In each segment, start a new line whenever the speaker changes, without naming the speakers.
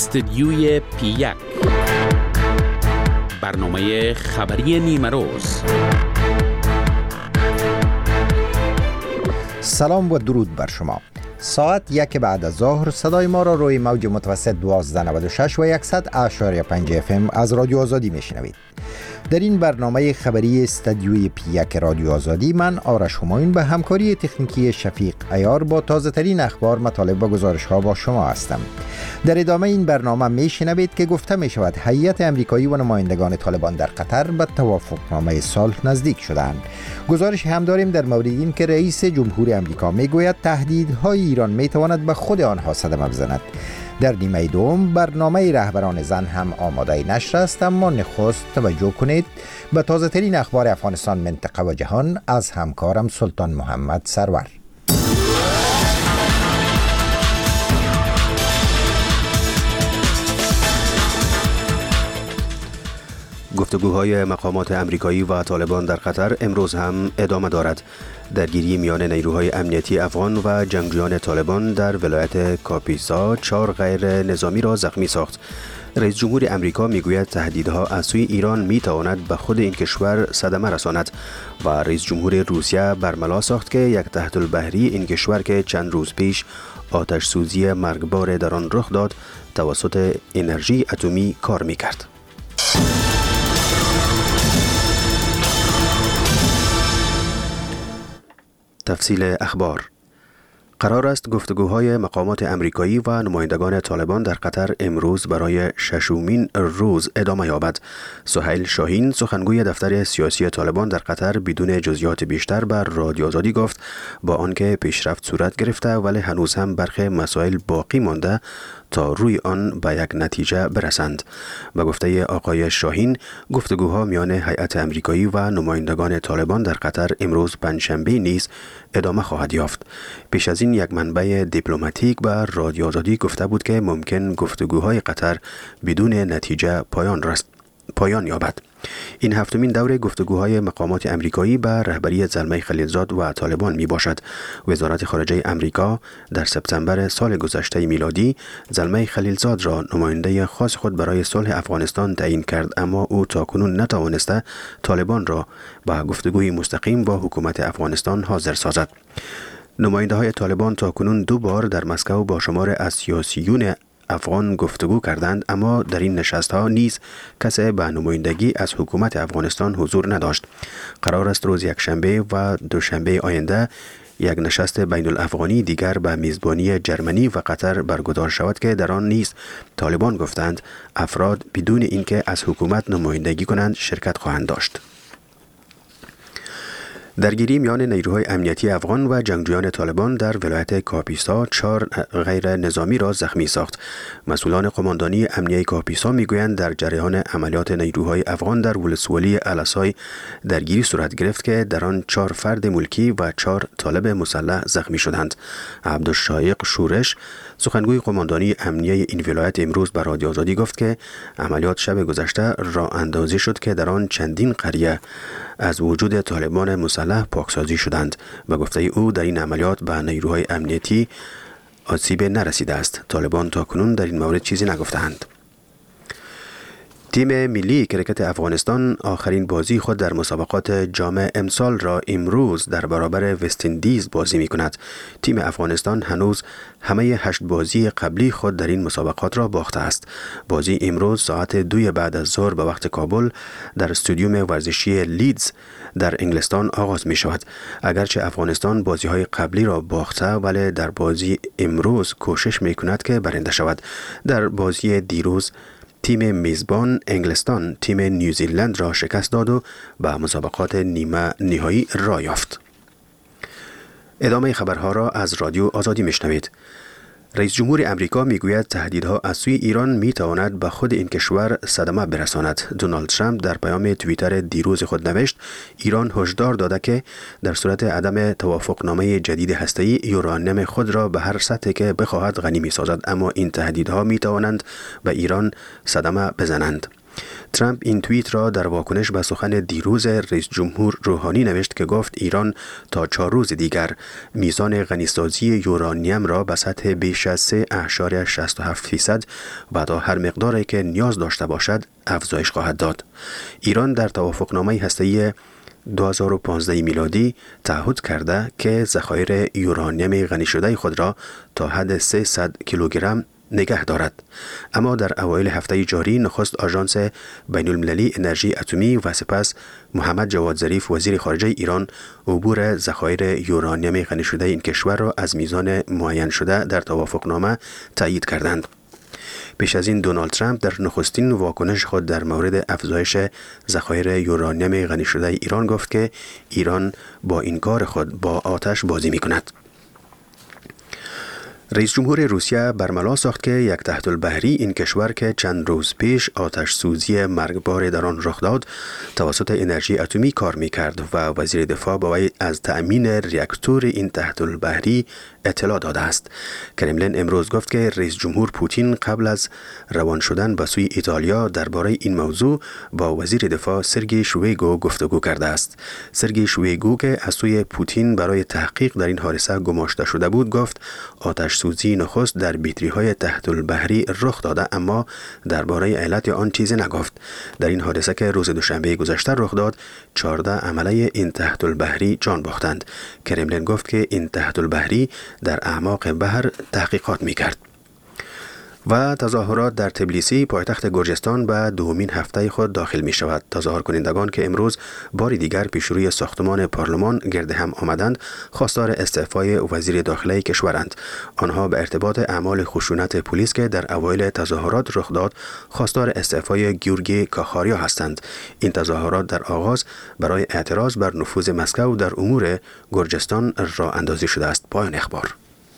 استدیوی پی1 برنامه خبری نیمه روز.
سلام و درود بر شما. ساعت 1 بعد از ظهر صدای ما را روی موج متوسط 1296 و 100.5 FM از رادیو آزادی میشنوید. در این برنامه خبری استدیوی پی1 رادیو آزادی من آرش همایون به همکاری تکنیکی شفیق عیار با تازه ترین اخبار، مطالب و گزارش ها با شما هستم. در ادامه این برنامه میشنوید که گفته می شود هیئت امریکایی و نمایندگان طالبان در قطر به توافقنامه صلح نزدیک شدند. گزارش هم داریم در مورد این که رئیس جمهور امریکا میگوید تهدیدهای ایران میتواند به خود آنها صدمه بزند. در نیمه دوم برنامه رهبران زن هم آماده نشر است، اما نخست توجه کنید به تازه ترین اخبار افغانستان، منطقه و جهان از همکارم سلطان محمد سرور.
گفتگوهای مقامات امریکایی و طالبان در قطر امروز هم ادامه دارد. درگیری میان نیروهای امنیتی افغان و جنگجویان طالبان در ولایت کاپیسا 4 غیر نظامی را زخمی ساخت. رئیس جمهور امریکا میگوید تهدیدها از سوی ایران میتواند به خود این کشور صدمه رساند و رئیس جمهور روسیه برملا ساخت که یک تحت البحری این کشور که چند روز پیش آتش سوزی مرگبار در آن رخ داد توسط انرژی اتمی کار میکرد. تفصیل اخبار. قرار است گفتگوهای مقامات امریکایی و نمایندگان طالبان در قطر امروز برای 6مین روز ادامه یابد. سهیل شاهین، سخنگوی دفتر سیاسی طالبان در قطر، بدون جزئیات بیشتر بر رادیو آزادی گفت با آنکه پیشرفت صورت گرفته ولی هنوز هم برخی مسائل باقی مانده تا روی آن به یک نتیجه برسند. به گفته آقای شاهین، گفتگوها میان هیئت امریکایی و نمایندگان طالبان در قطر امروز پنجشنبه نیز ادامه خواهد یافت. پیش از این یک منبع دیپلماتیک به رادیو آزادی گفته بود که ممکن گفتگوهای قطر بدون نتیجه پایان یابد. این 7مین دور گفتگوهای مقامات امریکایی به رهبری زلمه خلیلزاد و طالبان می باشد. وزارت خارجه امریکا در سپتامبر سال گذشته میلادی زلمه خلیلزاد را نماینده خاص خود برای صلح افغانستان تعیین کرد، اما او تاکنون نتوانسته طالبان را به گفتگوی مستقیم با حکومت افغانستان حاضر سازد. نماینده های طالبان تاکنون 2 بار در مسکو با شمار از سیاسیون افغان گفتگو کردند، اما در این نشست ها نیز کسی به نمایندگی از حکومت افغانستان حضور نداشت. قرار است روز یکشنبه و دوشنبه آینده یک نشست بین الافغانی دیگر به میزبانی جرمنی و قطر برگزار شود که در آن نیز طالبان گفتند افراد بدون اینکه از حکومت نمایندگی کنند شرکت خواهند داشت. درگیری میان نیروهای امنیتی افغان و جنگجویان طالبان در ولایت کاپیسا 4 غیر نظامی را زخمی ساخت. مسئولان قماندانی امنیه کاپیسا میگویند در جریان عملیات نیروهای افغان در ولسوالی الاسای درگیری صورت گرفت که در آن 4 فرد ملکی و 4 طالب مسلح زخمی شدند. عبدالشایق شورش، سخنگوی قماندانی امنیه این ولایت، امروز به رادیو آزادی گفت که عملیات شب گذشته راه اندازی شد که در آن چندین قریه از وجود طالبان مسلح پاکسازی شدند. به گفته او در این عملیات به نیروهای امنیتی آسیب نرسیده است. طالبان تاکنون در این مورد چیزی نگفتند. تیم ملی کرکت افغانستان آخرین بازی خود در مسابقات جام امسال را امروز در برابر وست‌اندیز بازی می کند. تیم افغانستان هنوز همه 8 بازی قبلی خود در این مسابقات را باخته است. بازی امروز ساعت 2 بعد از ظهر به وقت کابل در استادیوم ورزشی لیدز در انگلستان آغاز می شود. اگرچه افغانستان بازی های قبلی را باخته ولی در بازی امروز کوشش می کند که برنده شود. در بازی دیروز تیم میزبان انگلستان تیم نیوزیلند را شکست داد و به مسابقات نیمه نهایی راه یافت. ادامه خبرها را از رادیو آزادی میشنوید. رئیس جمهور امریکا میگوید تهدیدها از سوی ایران میتواند به خود این کشور صدمه برساند. دونالد ترامپ در پیام توییتر دیروز خود نوشت ایران هشدار داده که در صورت عدم توافقنامه جدید هسته‌ای یورانیم خود را به هر سطحی که بخواهد غنی میسازد، اما این تهدیدها میتوانند به ایران صدمه بزنند. ترامپ این توییت را در واکنش به سخن دیروز رئیس جمهور روحانی نوشت که گفت ایران تا 4 روز دیگر میزان غنیسازی یورانیم را به سطح بیش از 3.67% و تا هر مقداری که نیاز داشته باشد افزایش خواهد داد. ایران در توافقنامه هسته‌ای 2015 میلادی تعهد کرده که ذخایر یورانیم غنی شده خود را تا حد 300 کیلوگرم نگه دارد. اما در اوایل هفته جاری نخست آژانس بین المللی انرژی اتمی و سپس محمد جواد ظریف وزیر خارجه ایران عبور ذخایر یورانیم غنی شده این کشور را از میزان معین شده در توافقنامه تایید کردند. پیش از این دونالد ترامپ در نخستین واکنش خود در مورد افزایش ذخایر یورانیم غنی شده ایران گفت که ایران با این کار خود با آتش بازی می کند. رئیس جمهور روسیه برملا ساخت که یک تحت البحری این کشور که چند روز پیش آتش سوزی مرگبار در آن رخ داد توسط انرژی اتمی کار می کرد و وزیر دفاع با وی از تأمین ریاکتور این تحت البحری اطلاع داده است. کرملین امروز گفت که رئیس جمهور پوتین قبل از روان شدن به سوی ایتالیا درباره این موضوع با وزیر دفاع سرگئی شویگو گفتگو کرده است. سرگئی شویگو که از سوی پوتین برای تحقیق در این حادثه گماشته شده بود گفت آتش سوزی نخست در بیتری‌های تحت البحری رخ داده اما درباره علت آن چیزی نگفت. در این حادثه که روز دوشنبه گذشته رخ داد 14 عمله این تحت البحری جان باختند. کرملین گفت که این تحت البحری در اعماق بحر تحقیقات می‌کرد. و تظاهرات در تبلیسی پایتخت گرجستان به دومین هفته خود داخل می شود. تظاهر کنندگان که امروز بار دیگر پیش روی ساختمان پارلمان گرد هم آمدند خواستار استعفای وزیر داخله کشورند. آنها به ارتباط اعمال خشونت پلیس که در اوایل تظاهرات رخ داد خواستار استعفای گیورگی کاخاریا هستند. این تظاهرات در آغاز برای اعتراض بر نفوذ مسکو در امور گرجستان راه اندازی شده است. پایان اخبار.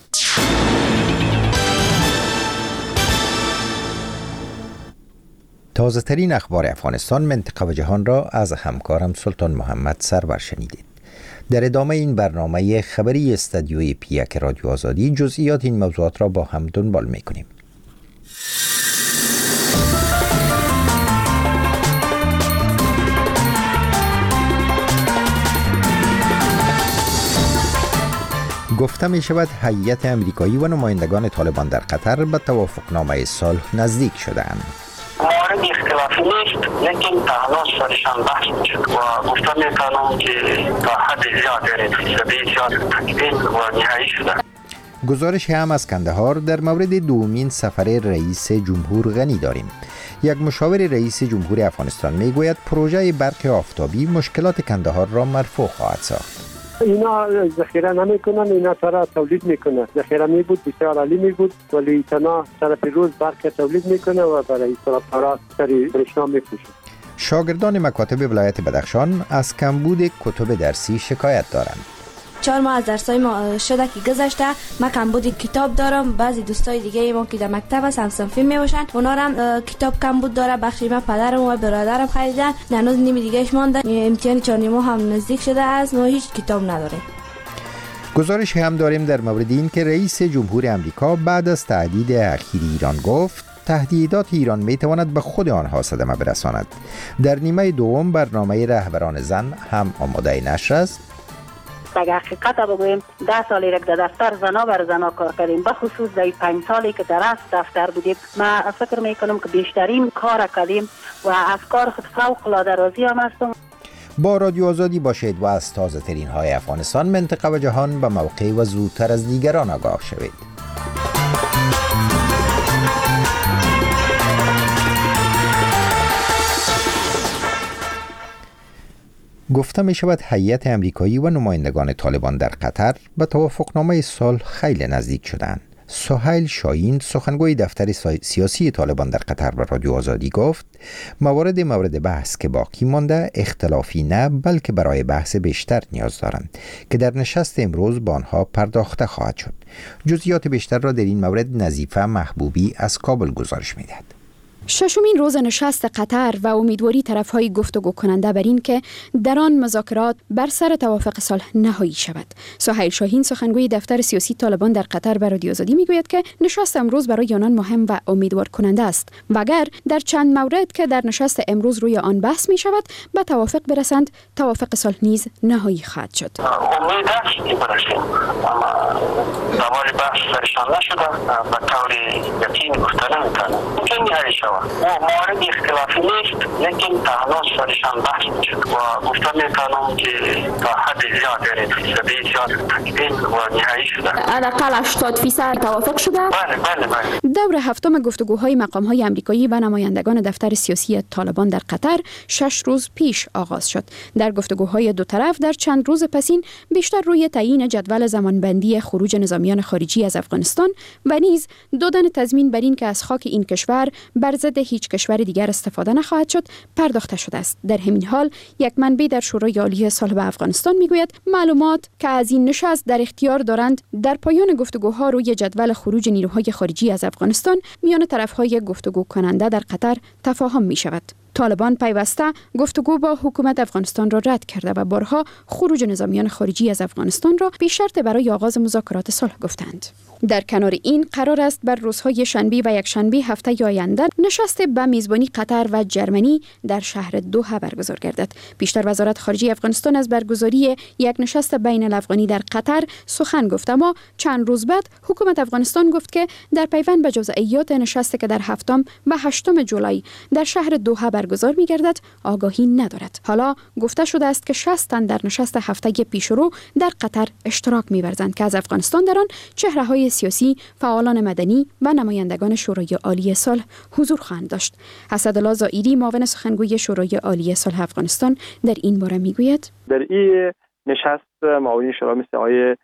تازه ترین اخبار افغانستان، منطقه و جهان را از همکارم سلطان محمد سرور شنیدید. در ادامه این برنامه خبری استدیوی پیک رادیو آزادی جزئیات این موضوعات را با هم دنبال می‌کنیم. گفته می شود هیئت امریکایی و نمایندگان طالبان در قطر به توافقنامه صلح نزدیک شده‌اند.
مورد اختلافی نیست، لیکن تناس سرشان بحث میشد و گفتن میکنم که تا حد زیاد فیصدی زیاد تکمیل و نهایی شده.
گزارش هم از کندهار در مورد دومین سفر رئیس جمهور غنی داریم. یک مشاور رئیس جمهور افغانستان میگوید پروژه برق آفتابی مشکلات کندهار را مرفوع خواهد ساخت.
اینا ذخیره نمیکنن، اینا ترا تولید میکنه. ذخیره می بود بسیار عالی می بود، ولی تنها طرف روز برق تولید میکنه و برای طرفدارا سری برشنا میفروشه.
شاگردان مکاتب ولایت بدخشان از کمبود کتب درسی شکایت دارند.
4 ماه از درسای ما شده که گذشته، ما کمبود کتاب دارم. بعضی دوستای دیگه ما که در مکتب هست هم صنفی میباشن، اونا هم کتاب کمبود داره. بخشی من پدرم و برادرم خریدن، هنوز نیمه دیگهش مونده. امتحان 4 ماه هم نزدیک شده است، ما هیچ کتاب نداریم.
گزارش هم داریم در مورد این که رئیس جمهور امریکا بعد از تهدید اخیر ایران گفت تهدیدات ایران میتواند به خود آنها صدمه برساند. در نیمه دوم برنامه رهبران زن هم آماده نشر است.
اگر حقیقت بگوییم 10 سالی را در دفتر زنا بر زنا کار کردیم، به خصوص در 5 سالی که در است دفتر بودیم. ما فکر میکنم که بیشترین کار کردیم و از کار خود فوق العاده راضی هم هستم.
با رادیو آزادی باشید و از تازه ترین های افغانستان، منطقه و جهان به موقع و زودتر از دیگران آگاه شوید. گفته می شود هیئت امریکایی و نمایندگان طالبان در قطر به توافقنامه صلح خیلی نزدیک شدند. سهیل شاهین سخنگوی دفتر سیاسی طالبان در قطر به رادیو آزادی گفت مورد بحث که باقی مانده اختلافی نه بلکه برای بحث بیشتر نیاز دارند که در نشست امروز با آنها پرداخته خواهد شد. جزئیات بیشتر را در این مورد نظیفه محبوبی از کابل گزارش می‌دهد.
ششمین روز نشست قطر و امیدواری طرف‌های گفتگو کننده بر این که در آن مذاکرات بر سر توافق صلح نهایی شود. سهیل شاهین سخنگوی دفتر سیاسی طالبان در قطر به رادیو آزادی میگوید که نشست امروز برای آنان مهم و امیدوار کننده است و اگر در چند مورد که در نشست امروز روی آن بحث می شود به توافق برسند، توافق صلح نیز نهایی خواهد شد.
امید است که برسیم، اما دوباره بحث سرشان نشده به طور یقین گفته نمیتونم ممکن نهایی شود. مورد اختلافی نیست، لیکن تنها سرشان بحث میشد و گفته میتونم که تا حد زیاد فیصدی زیاد تکمیل و نهایی شده.
حداقل 80% توافق شده؟
بله.
دور هفتم گفتگوهای مقام‌های آمریکایی و نمایندگان دفتر سیاسی طالبان در قطر 6 روز پیش آغاز شد. در گفتگوهای دو طرف در چند روز پسین بیشتر روی تعیین جدول زمانبندی خروج نظامیان خارجی از افغانستان و نیز دادن تضمین بر این که از خاک این کشور بر ضد هیچ کشور دیگر استفاده نخواهد شد پرداخته شده است. در همین حال یک منبع در شورای عالی صلح به افغانستان میگوید معلومات که از این نشست در اختیار دارند در پایان گفتگوها روی جدول خروج نیروهای خارجی از افغانستان میان طرفهای گفتگو کننده در قطر تفاهم می شود. طالبان پیوسته گفتگو با حکومت افغانستان را رد کرده و بارها خروج نظامیان خارجی از افغانستان را بی شرط برای آغاز مذاکرات صلح گفتند. در کنار این قرار است بر روزهای شنبه و یکشنبه هفته آینده نشست به میزبانی قطر و جرمنی در شهر دوحه برگزار گردد. پیشتر وزارت خارجه افغانستان از برگزاری یک نشست بین الافغانی در قطر سخن گفت، اما چند روز بعد حکومت افغانستان گفت که در پیوند به جزئیات نشستی که در 7 و 8 جولای در شهر دوحه برگزار می‌گردد آگاهی ندارد. حالا گفته شده است که 60 تن در نشست هفته پیشرو در قطر اشتراک می‌ورزند که از افغانستان در آن چهره‌های سیاسی، فعالان مدنی و نمایندگان شورای عالی صلح حضور خواهند داشت. اسدالله زائری معاون سخنگوی شورای عالی صلح افغانستان در این باره میگوید:
در این نشست معاونین شورا مثل آقای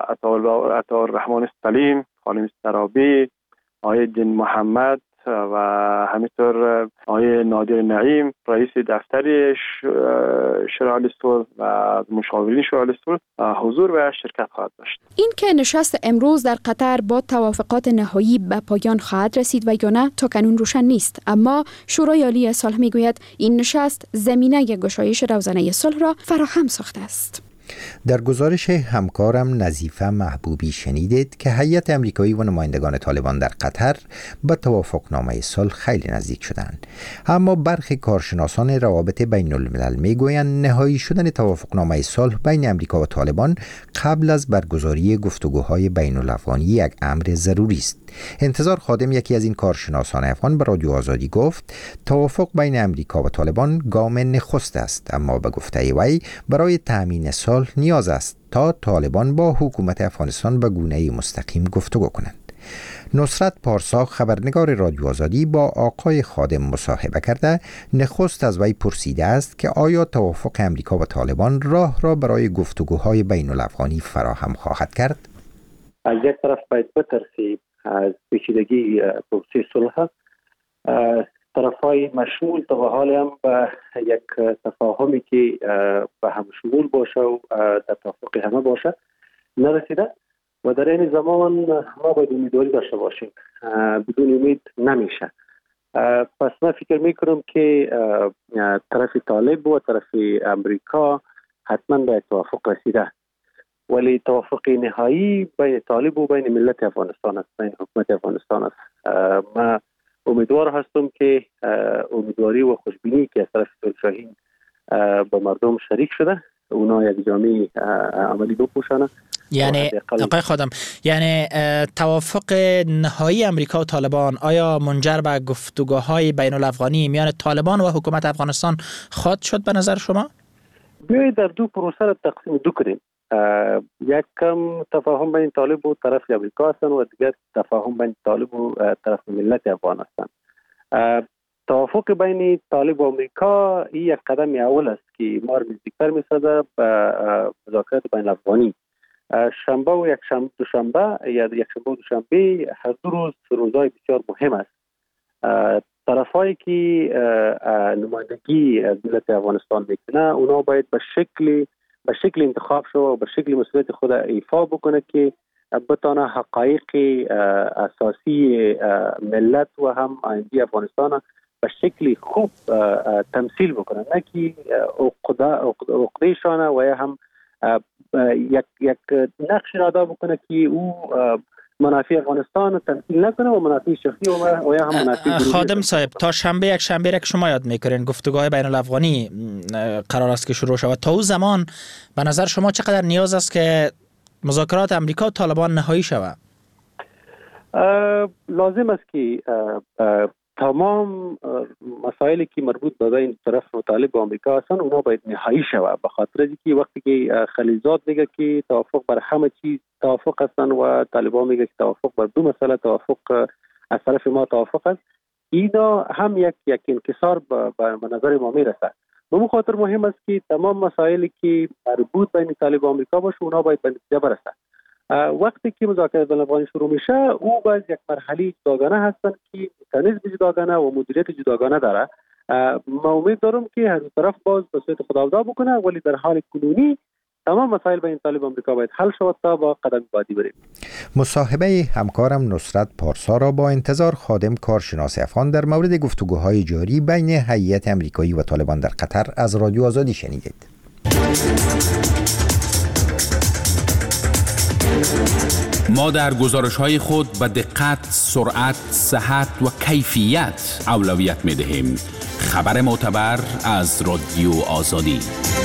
عطاالرحمن سلیم، خانم سرابی، آقای دین محمد و همینطور آقای نادر نعیم رئیس دفتر شورای عالی صلح و مشاورین شورای عالی صلح حضور و شرکت خواهد داشت.
این که نشست امروز در قطر با توافقات نهایی به پایان خواهد رسید و یا نه تا کنون روشن نیست، اما شورای عالی صلح میگوید این نشست زمینه گشایش روزانه صلح را فراهم ساخته است.
در گزارش همکارم نظیفه محبوبی شنیدید که هیئت آمریکایی و نمایندگان طالبان در قطر به توافقنامه صلح خیلی نزدیک شدند، اما برخی کارشناسان روابط بین الملل میگویند نهایی شدن توافقنامه صلح بین آمریکا و طالبان قبل از برگزاری گفتگوهای بین الافغانی یک امر ضروری است. انتظار خادم، یکی از این کارشناسان افغان، به رادیو آزادی گفت توافق بین آمریکا و طالبان گام نخست است، اما به گفته وی برای تامین صلح نیاز است تا طالبان با حکومت افغانستان به گونه مستقیم گفتگو کنند. نصرت پارسا، خبرنگار رادیو آزادی، با آقای خادم مصاحبه کرده نخست از وی پرسیده است که آیا توافق آمریکا و طالبان راه را برای گفتگوهای بین الافغانی فراهم خواهد کرد؟
از یک طرف باید بترسیم از پیچیدگی پروسه صلح. طرفای مشمول تا به حال هم به یک تفاهمی که به هم شمول باشه و در توافق همه باشه نرسیده و در این زمان ما باید امیدواری داشته باشیم. بدون امید نمیشه. پس من فکر میکنم که طرف طالب و طرف امریکا حتما به توافق رسیده، ولی توافق نهایی بین طالب و بین ملت افغانستان است، بین حکومت افغانستان است. ما امیدوار هستم که امیدواری و خوشبینی که از طرف شاهین با مردم شریک شده اونا یک جامعه عملی بپوشانه.
یعنی آقای خادم، یعنی توافق نهایی امریکا و طالبان آیا منجر به گفتگوهای بین الافغانی میان طالبان و حکومت افغانستان خواهد شد به نظر شما؟
بیایید در دو پروسه را تقسیم دو کنیم. یک کم تفاهم بین طالب و طرف امریکا هستند و دیگر تفاهم بین طالب و طرف ملت افغان هستند. توافق بین طالب و امریکا این یک قدم اول است که ما را نزدیکتر می‌سازد به مذاکرات بین افغانی. شنبه و دوشنبه یا یکشنبه و دوشنبه هر دو روز روزهای بسیار مهم است. طرفایی که نمایندگی از ملت افغانستان میکنه اونا باید به شکل انتخاب شو و به شکل مسئولیت خود ایفا بکنه که بتانه حقایق اساسی ملت و هم آینده افغانستان به شکلی خوب تمثیل بکنه، نه که عقدهشان و یا هم یک نقش ادا بکنه که او منافع افغانستان تمثیل نکنه و منافع شخصی و یا هم منافع
خادم صاحب، تا شنبه یک شنبه را که شما یاد میکنین گفتگوهای بین الافغانی قرار است که شروع شود، تا اون زمان به نظر شما چقدر نیاز است که مذاکرات امریکا و طالبان نهایی شود؟
لازم است که تمام مسائلی که مربوط به بین طرف مطالب با امریکا هستند اونا باید نهایی شود، به خاطر اینکه وقتی که خلیزات میگه که توافق بر همه چیز توافق هستند و طالبان میگه که توافق بر دو مسئله توافق از طرف ما توافق است، اینا هم یک انکسار به نظر ما میرسه. به اون خاطر مهم است که تمام مسائلی که مربوط بین طالب و امریکا باشه اونا باید به نتیجه برسه. وقتی که مذاکرات بین الافغانی شروع میشه او باید یک مرحله جداگانه هستن که مکانیزم جداگانه و مدیریت جداگانه داره. ما امید دارم که هر طرف باز به سوی خداوند بکنه، ولی در حال کنونی تمام مسائل بین طالب و امریکا باید حل شود تا با قدم بعدی بریم.
مصاحبه همکارم نصرت پارسا را با انتظار خادم کارشناس افغان در مورد گفتگوهای جاری بین هیئت امریکایی و طالبان در قطر از رادیو آزادی شنیدید.
ما در گزارش‌های خود به دقت، سرعت، صحت و کیفیت اولویت می‌دهیم. خبر معتبر از رادیو آزادی.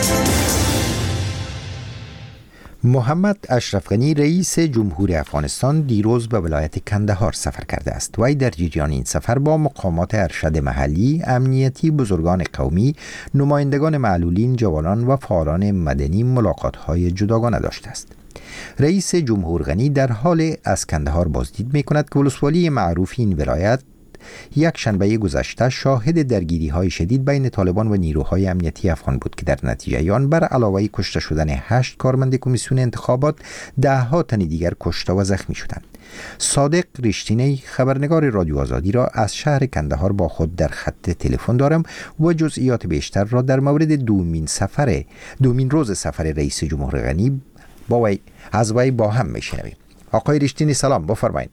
محمد اشرف غنی رئیس جمهور افغانستان دیروز به ولایت کندهار سفر کرده است. وی در جریان این سفر با مقامات ارشد محلی، امنیتی، بزرگان قومی، نمایندگان معلولین، جوانان و فعالان مدنی ملاقات‌های جداگانه داشته است. رئیس جمهور غنی در حال از کندهار بازدید می‌کند که ولسوالی معروف این ولایت یک شنبه گذشته شاهد درگیری‌های شدید بین طالبان و نیروهای امنیتی افغان بود که در نتیجه آن بر علاوه کشته شدن 8 کارمند کمیسیون انتخابات 10 تن دیگر کشته و زخمی شدند. صادق رشتینی خبرنگار رادیو آزادی را از شهر کندهار با خود در خط تلفن دارم و جزئیات بیشتر را در مورد دومین روز سفر رئیس جمهور غنی از وی با هم میشنویم. آقای رشتینی سلام، بفرمایید.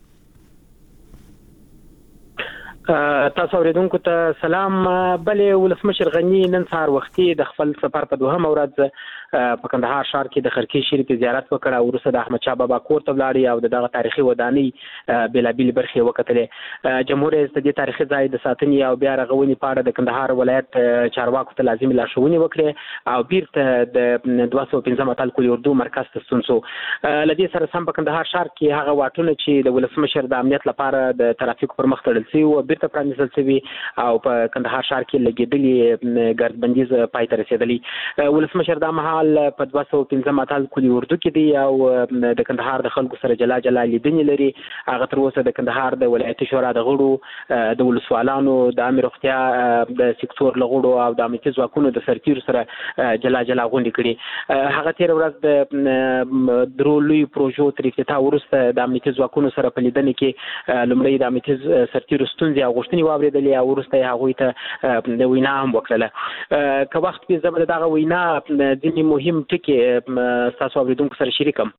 تاسو اوریدونکو ته سلام. بلې ولسمشر غنی نن سهار وختي د خپل سفر په دوهمه ورځ په کندهار ښار کې د خرکی شریف زیارت وکړ او وروسته د احمد شاه بابا کور ته ولاړ او دغه تاریخي ودانۍ بېلابېلې برخې وکتلې. جمهور رئیس د دې تاریخي ځای د ساتنې او بیا رغونې په اړه د کندهار ولایت چارواکو ته لازمي لارښوونې وکړې او بیرته د 215 اتل اردو مرکز ته ستون شو. له دې سره سم په کندهار ښار کې هغه واټونه چې د ولسمشر د امنیت لپاره د ترافیکو پر مخ تړل شوي و بیرته پرانیستل شوي او په کندهار ښار کې لګېدلې ګردبندیز پای ته رسېدلې. ولسمشر دا مهال په 215 اتل کلي اردو کې دی او د کندهار د خلکو سره جلا جلا لیدنې لري. هغه تر اوسه د کندهار د ولایتي شورا د غړو، د ولسوالانو، د عامه روغتیا د سکتور له غړو او د امنیتي ځواکونو د سرتیرو سره جلا جلا غونډې کړي. هغه تیر ورځ د درو لوی پروژو تر افتتاح وروسته د امنیتي ځواکونو سره په لیدنې کې لومړی د امنیتي سرتیرو ستونزې او غوښتنې واورېدلې او وروسته یې هغوی ته د وینا هم وکړله. که وخت وي زه به د دغه وینا ځینې مهم ټکي ستاسو اوریدونکو سره شریکم.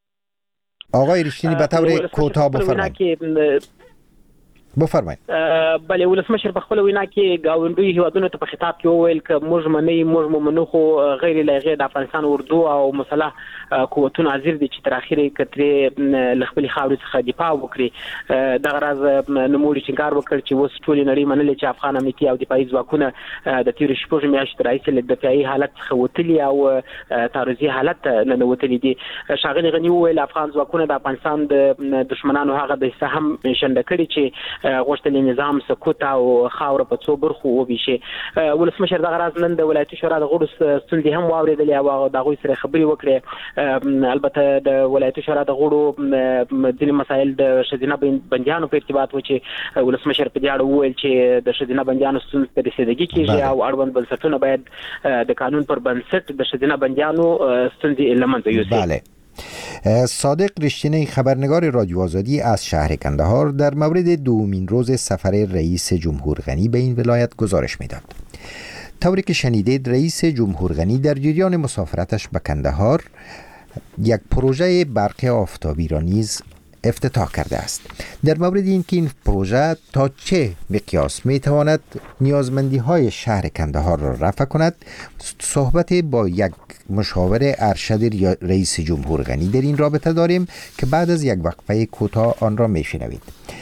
آقای رشتینی به طور کوتاه بفرمایید. بفرمایید.
بله، ولسمشر په خپل وینا کې ګاونډي هیوادونو ته په خطاب کې وویل چې موږ منو خو غیر لایق د افغانستان اردو او مسلح قوتونه حاضر دي چې تر اخره کترې لخپل خاورې څخه دفاع وکړي. دغه راز نوموړي ټینګار وکړ چې اوس ټول نړۍ منلې چې افغان امنیتي او دفاعي ځواکونه د تیر شپږ میاشتې راهیسې له دفاعي حالت څخه وتلي او تعرضي حالت نه وتلي دي. ښاغلي غني وویل افغان ځواکونه د افغانستان د دشمنانو هغه د حصه هم شنډه کړي چې غوښتل نظام سکوت او خاور په څو برخو وبیشي. ولسمشر دغه راز نن د ولایتي شورا د غړو ستونزې هم واورېدلې او د هغوی سره خبرې وکړې. البته د ولایتي شورا د غړو ځینې مسایل د ښځینه بندیانو په ارتباط و چې ولسمشر په دې اړه وویل چې د ښځینه بندیانو ستونزې ته رسېدګي کېږي او اړوند بنسټونه باید د قانون پر بنسټ د ښځینه بندیانو ستونزې له منځه یوسي.
بله. صادق رشتینی خبرنگار رادیو آزادی از شهر کندهار در مورد دومین روز سفر رئیس جمهور غنی به این ولایت گزارش میداد. طوری که شنیدید رئیس جمهور غنی در جریان مسافرتش به کندهار یک پروژه برق آفتابی را نیز افتتاح کرده است. در مورد اینکه این پروژه تا چه مقیاس میتواند نیازمندی های شهر کندهار را رفع کند، صحبت با یک مشاور ارشد رئیس جمهور غنی در این رابطه داریم که بعد از یک وقفه کوتاه آن را میشنوید.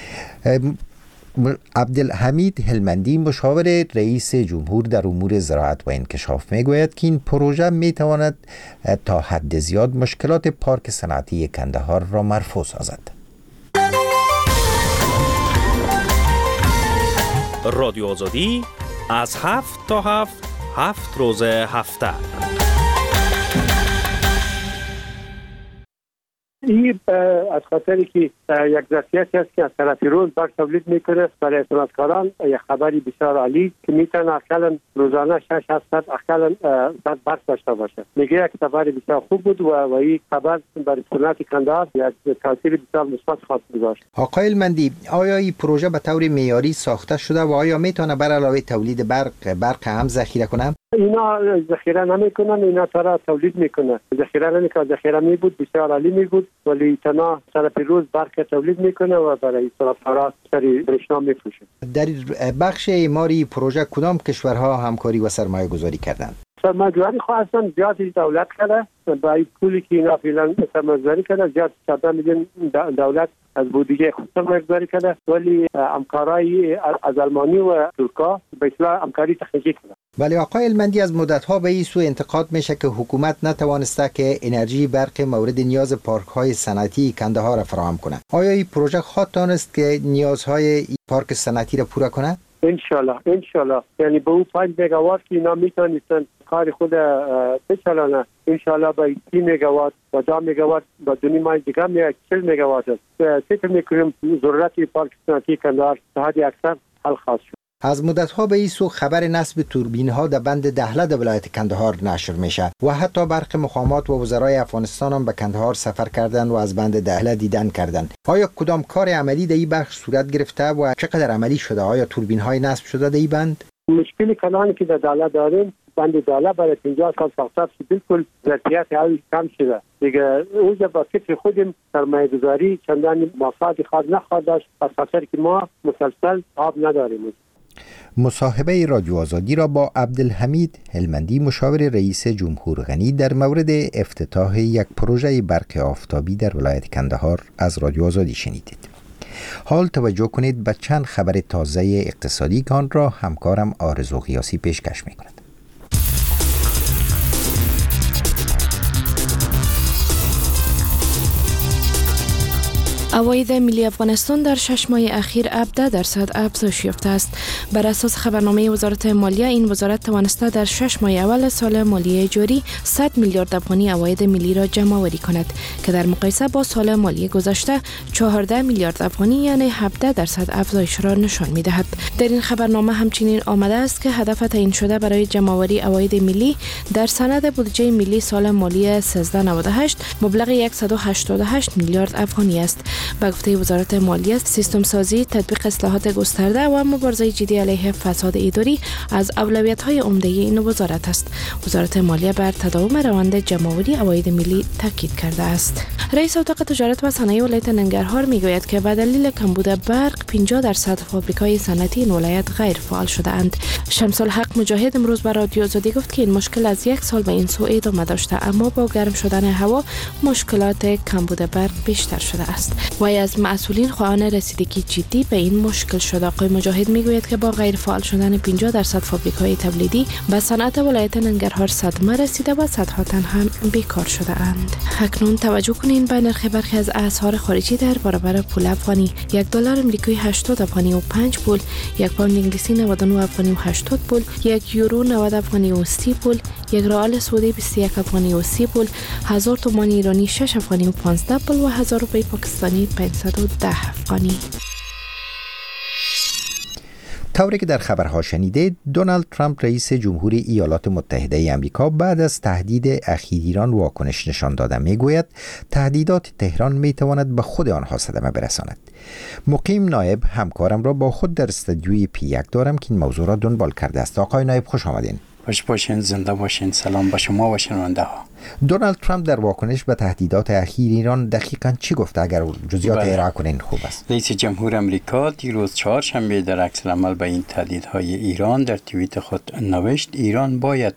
عبدالحمید هلمندی مشاور رئیس جمهور در امور زراعت و انکشاف میگوید که این پروژه میتواند تا حد زیاد مشکلات پارک صنعتی کندهار را مرفوع سازد.
رادیو آزادی از 7 تا 7 روز هفته.
این از خاطری که یک ظرفیتی است که از طرف روز برق تولید میکنه برای صنعتکاران یک خبری بسیار عالی که میتونه اقلا روزانه 6-7 ساعت اقلا برق داشته باشه. میگه یک خبر بسیار خوب بود و این خبر برای صنعت کندهار یک تاثیر بسیار مثبت خواهد داشت.
آقای المندی، آیا این پروژه به طور معیاری ساخته شده و آیا میتونه بر علاوه تولید برق هم ذخیره کنه؟
اینا ذخیره نمیکنن، اینا ترا تولید میکنه. ذخیره نمیکنه، ذخیره می بود بسیار عالی می بود، ولی تنها طرف روز برق تولید میکنه و برای صنعتکاران سری برشنا میفروشه. در
بخش اعماری پروژه کدام کشورها همکاری و سرمایه گذاری کردند؟
سرمایه‌گذاری خواستن زیادی دولت کرده، با این پولی که اینا فعلا سرمایه‌گذاری کرده زیاد 14 میلیون دولت از بودجه خود سرمایه‌گذاری کرده، ولی همکارای از آلمانی و ترکا به اصطلاح همکاری تکنیکی کرده.
ولی آقای المندی، از مدت‌ها به این سو انتقاد میشه که حکومت نتوانسته که انرژی برق مورد نیاز پارک‌های صنعتی کندهار را فراهم کنه. آیا این پروژه خواهد تانست که نیازهای این پارک صنعتی را پورا کنه؟
انشالله یعنی به اون 5 مگاوات که اینا میتونستن کار خود بچلانه، انشالله به 30 مگاوات و 10 مگاوات با دونی مای دیگه میاد 40 مگاوات است. فکر میکنیم ضرورت پارک صنعتی کندهار تا حد اکثر حل خواهد شد.
از مدت‌ها به این سو خبر نصب توربین‌ها در بند دهله در ولایت کندهار نشر میشه و حتی برخی مقامات و وزرای افغانستان هم به کندهار سفر کردند و از بند دهله دیدن کردند. آیا کدام کار عملی در این بخش صورت گرفته و چقدر عملی شده؟ آیا توربین‌های نصب شده در این بند؟
مشکلی کلانی که در دهله داریم، بند دهله برای 50 سال ساخته شده، بالکل ظرفیت کم شده. دیگه اونجا با فکر خودم سرمایه‌گذاری چندان مفاد خواهد نخواهد داشت، از خاطر که ما مسلسل آب نداریم.
مصاحبه رادیو آزادی را با عبدالحمید هلمندی مشاور رئیس جمهور غنی در مورد افتتاح یک پروژه برق آفتابی در ولایت کندهار از رادیو آزادی شنیدید. حال توجه کنید به چند خبر تازه اقتصادی که آن را همکارم آرزو غیاسی پیشکش می‌کند.
عواید ملی افغانستان در 6 ماه اخیر 17% افزایش یافته است. بر اساس خبرنامه وزارت مالیه، این وزارت توانسته در 6 ماه اول سال مالی جاری 100 میلیارد افغانی عواید ملی را جمع آوری کند که در مقایسه با سال مالی گذشته 14 میلیارد افغانی یعنی 17% افزایش را نشان می‌دهد. در این خبرنامه همچنین آمده است که هدف تعیین شده برای جمع آوری عواید ملی در سند بودجه ملی سال مالی 1398 مبلغ 188 میلیارد افغانی است. به گفته وزارت مالیه، سیستم سازی، تطبیق اصلاحات گسترده و مبارزه جدی علیه فساد اداری از اولویت‌های عمده این وزارت است. وزارت مالیه بر تداوم روند جمع‌آوری عواید ملی تاکید کرده است. رئیس اتاق تجارت و صنایع ولایت ننگرهار میگوید که به دلیل کمبود برق 50% فابریک‌های صنعتی این ولایت غیر فعال شده اند. شمس الحق مجاهد امروز به رادیو آزادی گفت که این مشکل از یک سال به این سو ادامه داشته، اما با گرم شدن هوا مشکلات کمبود برق بیشتر شده است. وی از مسئولین خواهان رسیدگی جدی به این مشکل شده. آقای مجاهد میگوید که با غیر فعال شدن 50% فابریک‌های تولیدی به صنعت ولایت ننگرهار صدمه رسیده و صدها تن هم بیکار شده اند. اکنون توجه کنین به نرخ برخی از اسعار خارجی در برابر پول افغانی. $1 امریکایی 80 افغانی و 5 پول، 1 پوند انگلیسی 99 افغانی و 80 پول، 1 یورو 90 افغانی و 30 پول، 1 ریال سعودی 21 افغانی و 30 پول، 1000 تومان ایرانی 6 افغانی و 15 پول و 1000 روپیه پاکستانی 510 افغانی.
طوری که در خبرها شنیده، دونالد ترامپ رئیس جمهور ایالات متحده آمریکا بعد از تهدید اخیر ایران واکنش نشان داده میگوید تهدیدات تهران میتواند به خود آنها صدمه برساند. مقیم نایب همکارم را با خود در استودیوی پی 1 دارم که این موضوع را دنبال کرده است. آقای نایب خوش آمدین.
خوش باشین، زنده باشین. سلام به شما و شنونده ها.
دونالد ترامپ در واکنش به تهدیدات اخیر ایران دقیقاً چی گفته؟ اگر جزئیات ارائه کنین خوب است.
رئیس جمهور امریکا دیروز چهارشنبه در عکس العمل به این تهدیدهای ایران در توییت خود نوشت ایران باید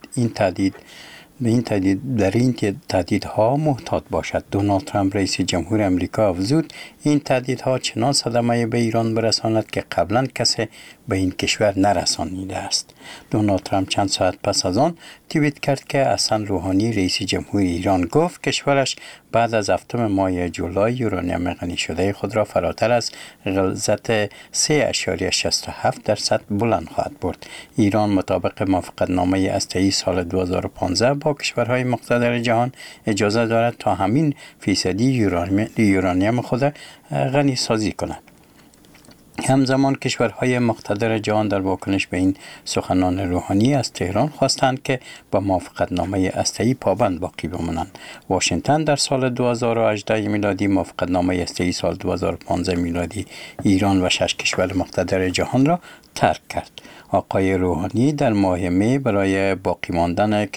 در این تهدیدها محتاط باشد. دونالد ترامپ رئیس جمهور امریکا افزود این تهدیدها چنان صدمه به ایران برساند که قبلا کسی به این کشور نرسانیده است. دونالد ترامپ چند ساعت پس از آن توییت کرد که حسن روحانی رئیس جمهور ایران گفت کشورش بعد از هفتم ماه جولای یورانیم غنی شده خود را فراتر از غلظت 3.67% بلند خواهد برد. ایران مطابق موافقتنامه هسته‌ای سال 2015 با کشورهای مقتدر جهان اجازه دارد تا همین فیصدی یورانیم خود غنی سازی کند. همزمان کشورهای مقتدر جهان در واکنش به این سخنان روحانی از تهران خواستند که با موافقتنامه هسته‌ای پابند باقی بمانند. واشنگتن در سال 2018 میلادی موافقتنامه هسته‌ای سال 2015 میلادی ایران و 6 کشور مقتدر جهان را ترک کرد. آقای روحانی در ماه می برای باقی ماندن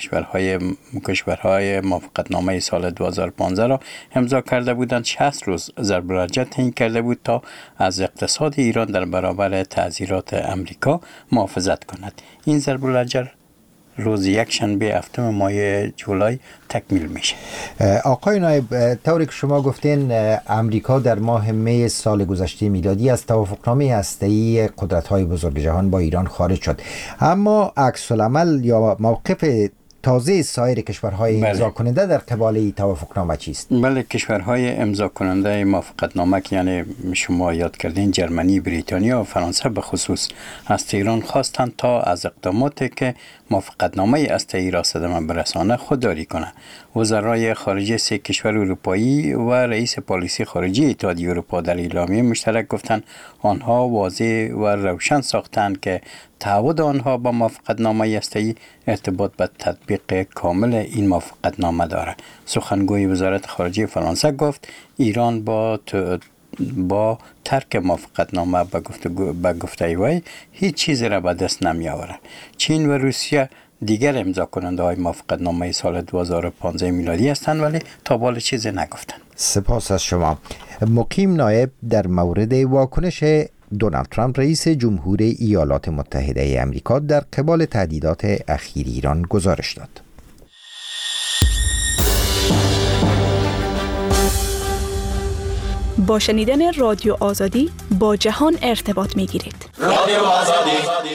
کشورهای موافقتنامه سال 2015 را امضا کرده بودند. 60 روز ضرب الحجر تعیین کرده بود تا از اقتصاد ایران در برابر تعزیرات امریکا محافظت کند. این ضرب الحجر روز یکشنبه هفتم ماه جولای تکمیل میشه.
آقای نایب، طوری که شما گفتین امریکا در ماه می سال گذشته میلادی از توافقنامه هسته‌ای قدرت‌های بزرگ جهان با ایران خارج شد، اما عکس العمل یا موقف تازه سایر کشورهای امضا کننده در قبال توافقنامه چیست؟
بله، کشورهای امضا کننده موافقتنامه که یعنی شما یاد کردین جرمنی، بریتانیا و فرانسه به خصوص از ایران خواستند تا از اقداماتی که موافقتنامه هسته‌ای را صدمه برسانه خودداری کنند. وزرای خارجه 3 کشور اروپایی و رئیس پالیسی خارجی اتحادیه اروپا در اعلامیه مشترک گفتند آنها واضح و روشن ساختند که تعهد آنها با موافقتنامه هسته‌ای ارتباط به تطبیق کامل این موافقتنامه دارد. سخنگوی وزارت خارجه فرانسه گفت ایران با ترک موافقتنامه به گفته وی هیچ چیزی را به دست نمی آورد. چین و روسیه دیگر امضا کننده های موافقتنامه سال 2015 میلادی هستند ولی تا بالا چیزی نگفتند.
سپاس از شما. مقیم نایب در مورد واکنش دونالد ترامپ رئیس جمهور ایالات متحده آمریکا در قبال تهدیدات اخیر ایران گزارش داد.
با شنیدن رادیو آزادی با جهان ارتباط می‌گیرید. رادیو آزادی.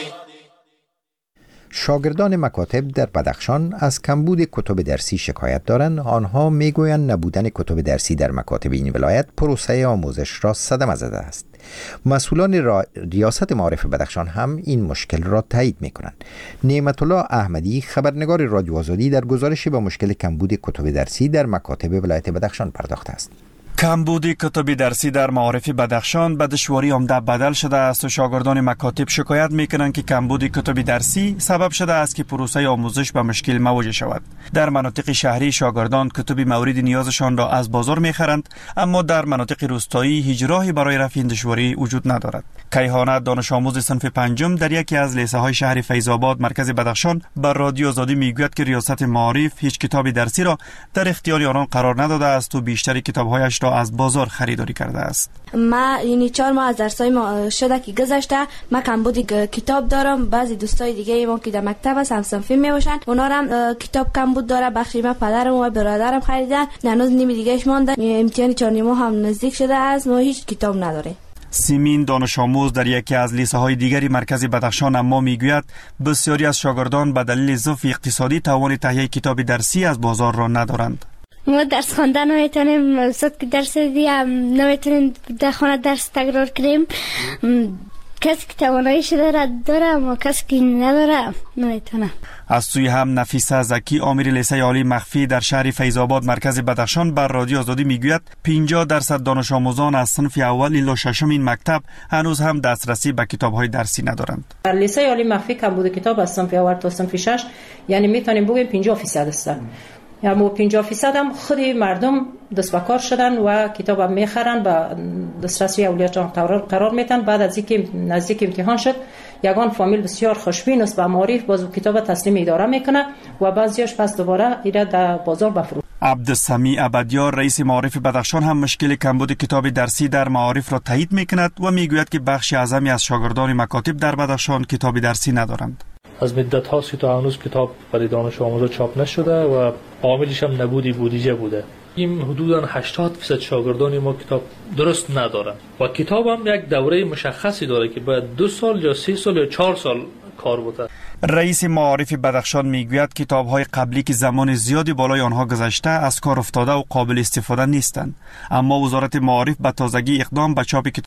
شاگردان مکاتب در بدخشان از کمبود کتب درسی شکایت دارند. آنها میگویند نبودن کتب درسی در مکاتب این ولایت پروسه آموزش را صدمه زده است. مسئولان ریاست معارف بدخشان هم این مشکل را تایید می‌کنند. نعمت الله احمدی خبرنگار رادیو آزادی در گزارشی به مشکل کمبود کتب درسی در مکاتب ولایت بدخشان پرداخته است.
کمبود کتب درسی در معارف بدخشان به دشواری عمده بدل شده است و شاگردان مکاتب شکایت میکنند که کمبود کتب درسی سبب شده است که پروسه آموزش به مشکل مواجه شود. در مناطق شهری شاگردان کتب مورد نیازشان را از بازار میخرند، اما در مناطق روستایی هیچ راهی برای رفع این دشواری وجود ندارد. کیهانه دانش آموز صنف پنجم در یکی از لیسه های شهر فیض‌آباد مرکز بدخشان بر رادیو آزادی میگوید که ریاست معارف هیچ کتاب درسی را در اختیار آنان قرار نداده است و بیشتر کتاب‌هایش را از بازار خریداری کرده است.
ما یعنی 4 ماه از درسای ما شده که گذشته ما کمبود کتاب دارم. بعضی دوستای دیگه ما که در مکتب هستن صنفی میباشن، اونا هم کتاب کمبود داره. بخشی ما پدرم و برادرم خریدن، هنوز نیمه دیگهش مونده. امتحان 4 ماه هم نزدیک شده است، ما هیچ کتاب نداره.
سیمین دانش آموز در یکی از لیسه های دیگری مرکز بدخشان اما میگوید بسیاری از شاگردان به دلیل ضعف اقتصادی توان تهیه کتاب درسی از بازار را ندارند.
ما درس خواندن نمیتونیم، استاد که درس دیگه نمیتونیم در خانه درس تکرار کنیم. کسی که تواناییش داره اما کسی که نداره نمیتونه.
از سوی هم نفیسه زکی آمیر لیسه عالی مخفی در شهر فیض‌آباد مرکز بدخشان بر رادیو آزادی میگوید 50% دانش آموزان از صنف اول الی ششم این مکتب هنوز هم دسترسی به کتاب‌های درسی ندارند.
در لیسه عالی مخفی کمبود کتاب از صنف اول تا صنف 6 یعنی میتونیم بگیم 50% است. اما 50% هم خودی مردم دست به کار شدن و کتاب هم میخرن و دسترسی اولیاء قرار میتن. بعد از اینکه نزدیک امتحان شد یگان فامیل بسیار خوشبین است به معارف، باز کتاب تسلیم اداره میکنه و بعضیش پس دوباره ایره در بازار بفروشه.
عبدالسمیع ابدیار رئیس معارف بدخشان هم مشکل کمبود کتاب درسی در معارف را تایید میکند و میگوید که بخش اعظمی از شاگردان مکاتب در بدخشان کتاب درسی ندارند.
از مدت هاست که تا هنوز کتاب برای دانش آموزا چاپ نشده و عاملش هم نبودی بودجه بوده. این حدوداً 80% شاگردان ما کتاب درست ندارند و کتاب هم یک دوره مشخصی داره که باید 2 سال یا 3 سال یا 4 سال کار بوده.
رئیس معارف بدخشان میگوید کتاب‌های قبلی که زمان زیادی بالای آنها گذشته از کار افتاده و قابل استفاده نیستند، اما وزارت معارف به تازگی اقدام به چاپ